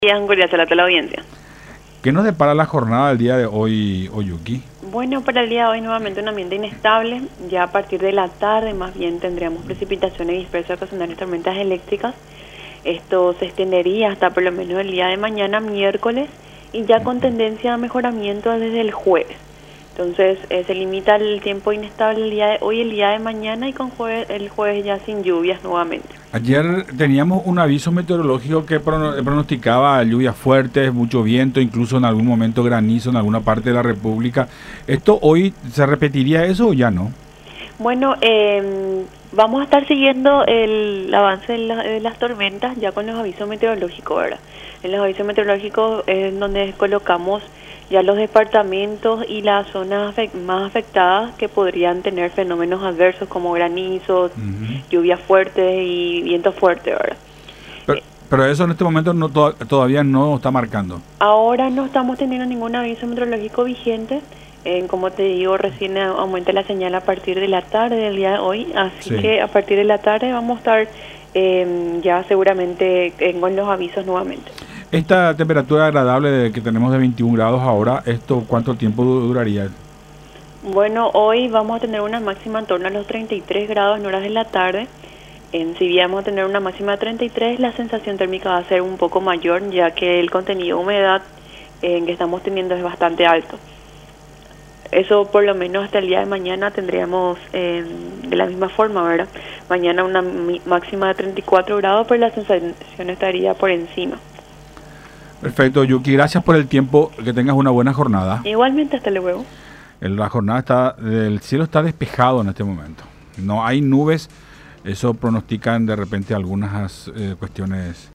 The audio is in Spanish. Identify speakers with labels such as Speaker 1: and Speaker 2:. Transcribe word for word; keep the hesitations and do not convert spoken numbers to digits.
Speaker 1: días, cordial a toda la audiencia.
Speaker 2: ¿Qué nos depara la jornada del día de hoy, Oyuki?
Speaker 1: Bueno, para el día de hoy nuevamente un ambiente inestable. Ya a partir de la tarde más bien tendríamos precipitaciones dispersas ocasionales, tormentas eléctricas. Esto se extendería hasta por lo menos el día de mañana, miércoles, y ya con tendencia a mejoramiento desde el jueves. Entonces eh, se limita el tiempo inestable el día de hoy, el día de mañana, y con jueves, el jueves ya sin lluvias nuevamente.
Speaker 2: Ayer teníamos un aviso meteorológico que prono- pronosticaba lluvias fuertes, mucho viento, incluso en algún momento granizo en alguna parte de la República. ¿Esto hoy se repetiría eso o ya no?
Speaker 1: Bueno, eh, vamos a estar siguiendo el avance de, la, de las tormentas ya con los avisos meteorológicos, ¿verdad? En los avisos meteorológicos es donde colocamos ya los departamentos y las zonas afect más afectadas que podrían tener fenómenos adversos como granizos, uh-huh. lluvias fuertes y vientos fuertes, ¿verdad?
Speaker 2: Pero, eh, pero eso en este momento no to todavía no está marcando.
Speaker 1: Ahora no estamos teniendo ningún aviso meteorológico vigente. Eh, como te digo, recién aumenta la señal a partir de la tarde del día de hoy, así sí. que a partir de la tarde vamos a estar eh, ya seguramente eh, con los avisos nuevamente.
Speaker 2: Esta temperatura agradable de que tenemos de veintiún grados ahora, ¿esto cuánto tiempo duraría?
Speaker 1: Bueno, hoy vamos a tener una máxima en torno a los treinta y tres grados en horas de la tarde. En si bien vamos a tener una máxima de treinta y tres, la sensación térmica va a ser un poco mayor, ya que el contenido de humedad eh, que estamos teniendo es bastante alto. Eso por lo menos hasta el día de mañana tendríamos eh, de la misma forma, ¿verdad? Mañana una máxima de treinta y cuatro grados, pero la sensación estaría por encima.
Speaker 2: Perfecto, Yuki, gracias por el tiempo, que tengas una buena jornada.
Speaker 1: Igualmente, hasta luego.
Speaker 2: La jornada está, el cielo está despejado en este momento. No hay nubes, eso pronostican de repente algunas eh, cuestiones